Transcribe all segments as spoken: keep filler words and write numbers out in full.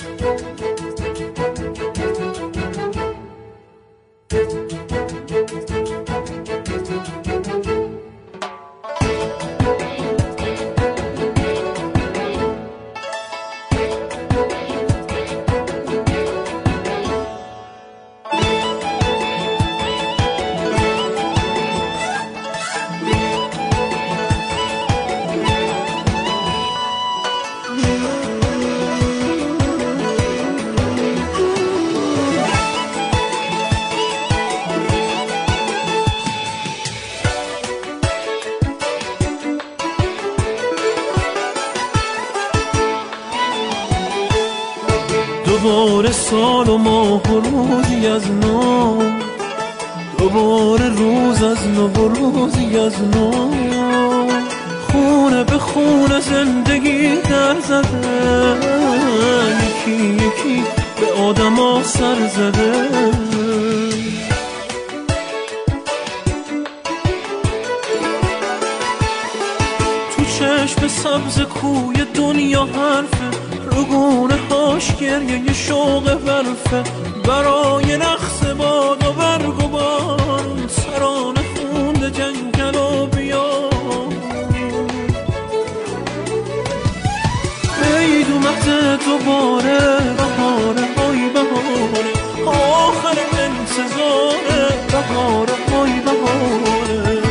دوباره سال و ماه و روزی از نو، دوباره روز از نو و روزی از نو، خونه به خونه زندگی در زده، یکی یکی به آدم ها سر زده. تو چشم سبز کوی دنیا حرفه، رگونه هاش گریه شوق برفه، برای رقص باد و برگ و بارون، سرانه خونده جنگل و بیار. عید اومده دوباره، بهاره های بهاره، آخر انتظاره، بهاره های بهاره.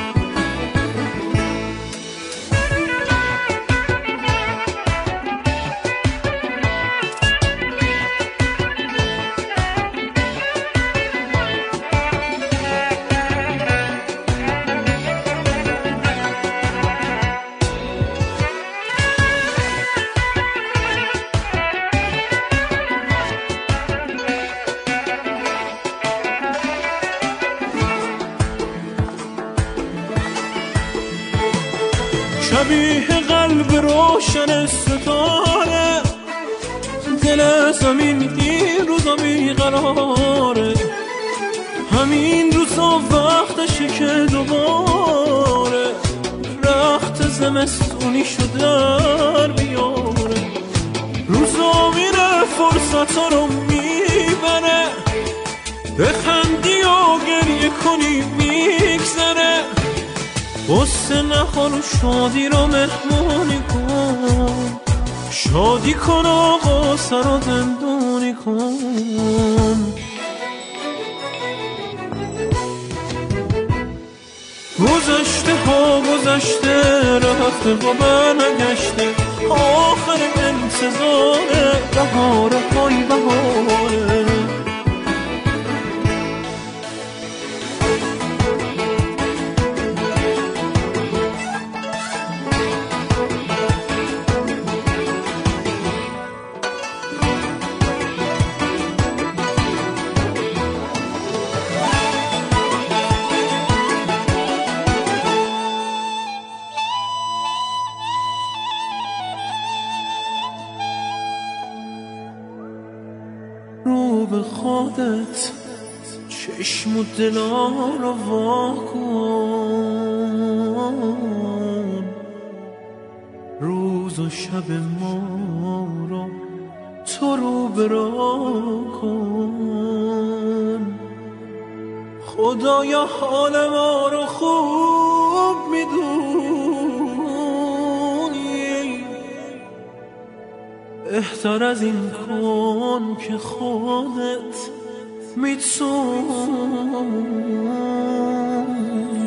شبیه قلب روشن ستاره، دل زمین این روزا بیقراره، همین روزا وقتشه که دوباره رخت زمستونی شد در بیاره. روزا میره فرصتا رو میبره، بخندی و گریه کنی میگذره، غصه نخور و شادی رو مهمونی کن، شادی کن و غصه رو زندونی کن. گذشته ها گذشته، رفته و برنگشته، آخر انتظاره، بهاره های بهاره. رو به خودت چشم و دلا رو وا کن، روز و شب ما رو تو رو برا کن. خدایا حال ما رو خوب میدونی، بهتر از این کن که خودت میتونی.